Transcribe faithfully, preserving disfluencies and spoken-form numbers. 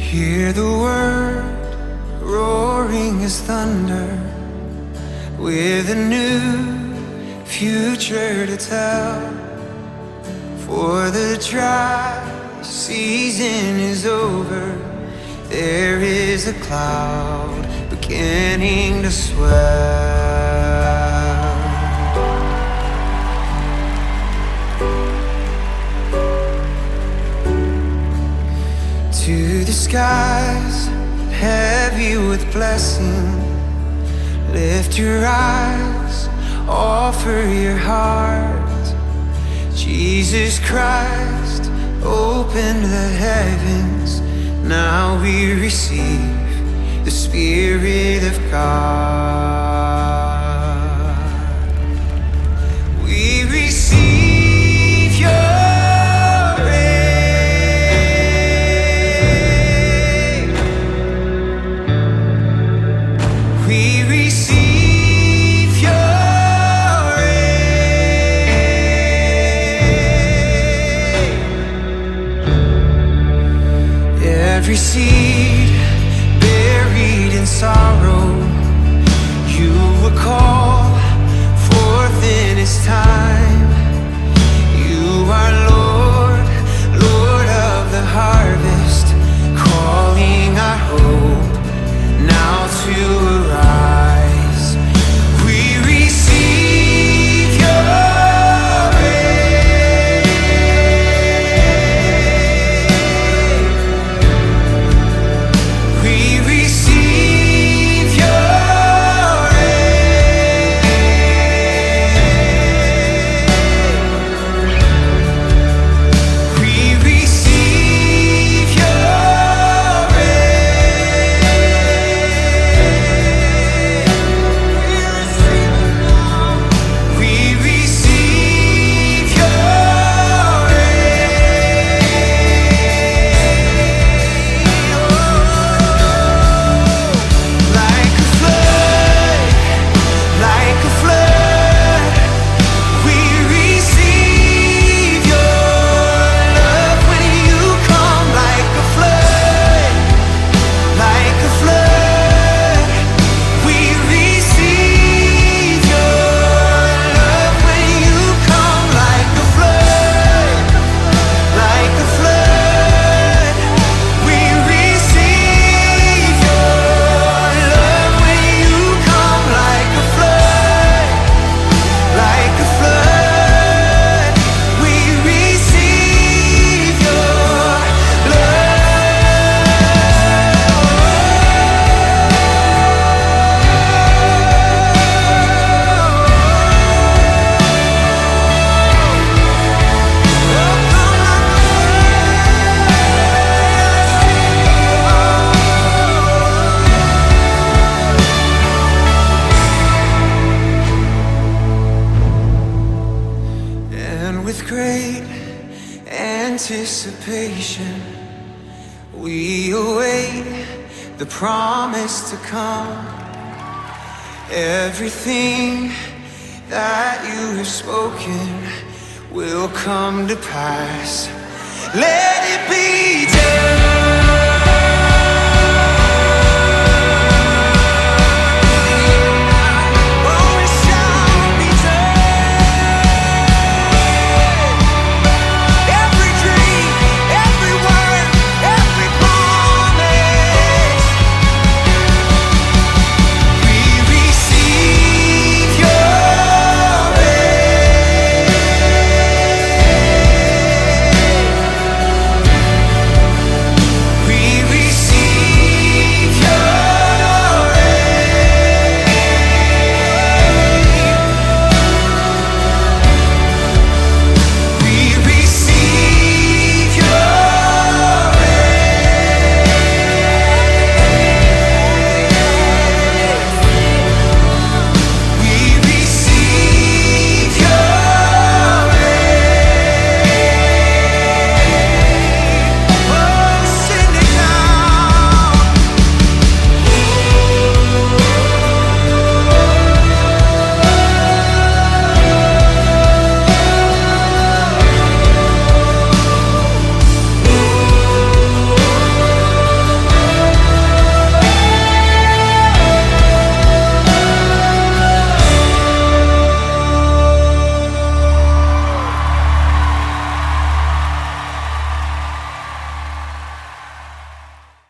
Hear the word roaring as thunder, with a new future to tell. For the dry season is over, there is a cloud beginning to swell. To the skies, heavy with blessing, lift your eyes, offer your heart. Jesus Christ opened the heavens, now we receive the Spirit of God. We receive your We receive your rain. Every seed buried in sorrow, you will call forth in His time. You are Lord, Lord of the harvest, calling our hope now to arise. We receive your rain. We receive your rain. We receive your with great anticipation, we await the promise to come. Everything that you have spoken will come to pass. Let it be